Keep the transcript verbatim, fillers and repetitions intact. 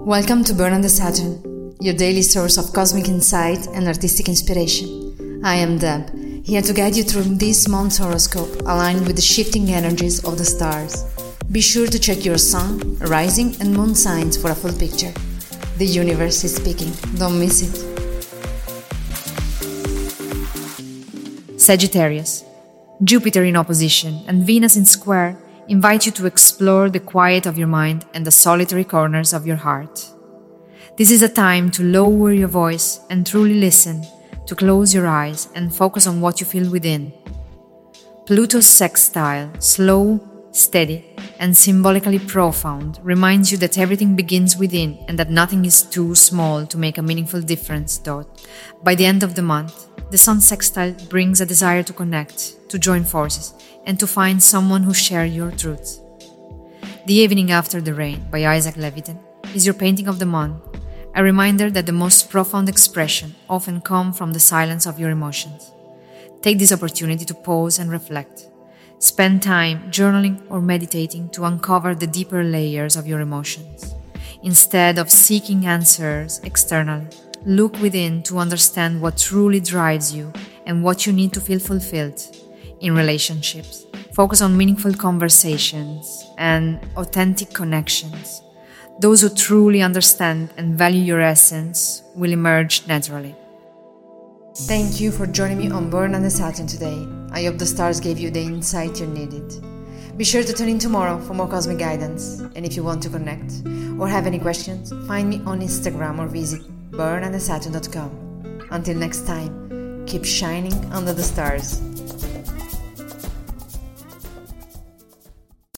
Welcome to Burn on the Saturn, your daily source of cosmic insight and artistic inspiration. I am Deb, here to guide you through this month's horoscope aligned with the shifting energies of the stars. Be sure to check your sun, rising and moon signs for a full picture. The universe is speaking, don't miss it. Sagittarius. Jupiter in opposition and Venus in square invite you to explore the quiet of your mind and the solitary corners of your heart. This is a time to lower your voice and truly listen, to close your eyes and focus on what you feel within. Pluto's sextile, slow, steady, and symbolically profound, reminds you that everything begins within and that nothing is too small to make a meaningful difference, though. By the end of the month, the Sun sextile brings a desire to connect, to join forces, and to find someone who shares your truths. The Evening After the Rain by Isaac Levitan is your painting of the month, a reminder that the most profound expression often comes from the silence of your emotions. Take this opportunity to pause and reflect. Spend time journaling or meditating to uncover the deeper layers of your emotions. Instead of seeking answers externally, look within to understand what truly drives you and what you need to feel fulfilled. In relationships, focus on meaningful conversations and authentic connections. Those who truly understand and value your essence will emerge naturally. Thank you for joining me on Burn on the Saturn today. I hope the stars gave you the insight you needed. Be sure to tune in tomorrow for more cosmic guidance. And if you want to connect or have any questions, find me on Instagram or visit burn on the saturn dot com. Until next time, keep shining under the stars.